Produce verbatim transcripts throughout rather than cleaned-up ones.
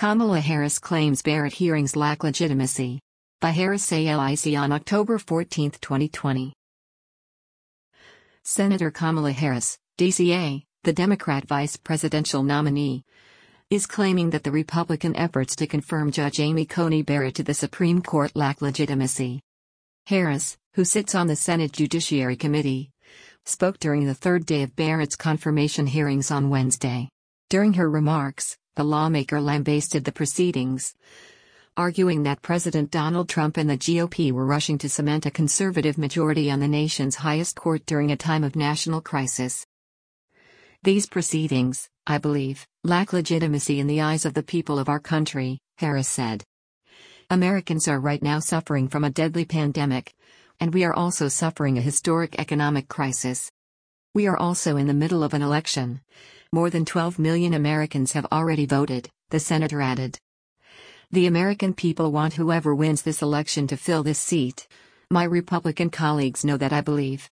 Kamala Harris claims Barrett hearings lack legitimacy. By Harris A L I C on October fourteenth, twenty twenty. Senator Kamala Harris, D C A, the Democrat vice presidential nominee, is claiming that the Republican efforts to confirm Judge Amy Coney Barrett to the Supreme Court lack legitimacy. Harris, who sits on the Senate Judiciary Committee, spoke during the third day of Barrett's confirmation hearings on Wednesday. During her remarks, the lawmaker lambasted the proceedings, arguing that President Donald Trump and the G O P were rushing to cement a conservative majority on the nation's highest court during a time of national crisis. These proceedings, I believe, lack legitimacy in the eyes of the people of our country, Harris said. Americans are right now suffering from a deadly pandemic, and we are also suffering a historic economic crisis. We are also in the middle of an election. More than twelve million Americans have already voted, the senator added. The American people want whoever wins this election to fill this seat. My Republican colleagues know that I believe.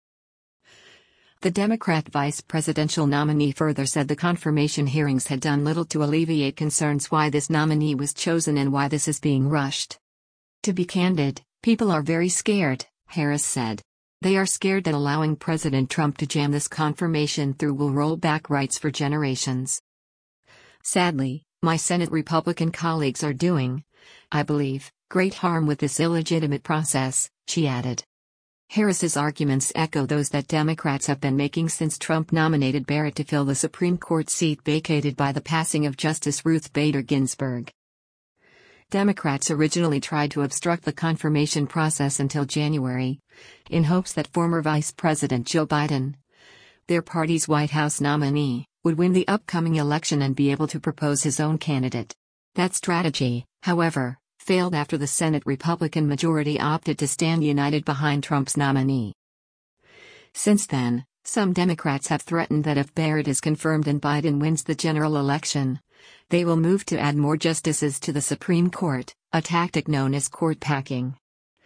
The Democrat vice presidential nominee further said the confirmation hearings had done little to alleviate concerns why this nominee was chosen and why this is being rushed. To be candid, people are very scared, Harris said. They are scared that allowing President Trump to jam this confirmation through will roll back rights for generations. Sadly, my Senate Republican colleagues are doing, I believe, great harm with this illegitimate process, she added. Harris's arguments echo those that Democrats have been making since Trump nominated Barrett to fill the Supreme Court seat vacated by the passing of Justice Ruth Bader Ginsburg. Democrats originally tried to obstruct the confirmation process until January, in hopes that former Vice President Joe Biden, their party's White House nominee, would win the upcoming election and be able to propose his own candidate. That strategy, however, failed after the Senate Republican majority opted to stand united behind Trump's nominee. Since then, some Democrats have threatened that if Barrett is confirmed and Biden wins the general election, they will move to add more justices to the Supreme Court, a tactic known as court packing.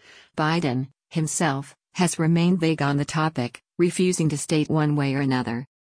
Biden, himself, has remained vague on the topic, refusing to state one way or another.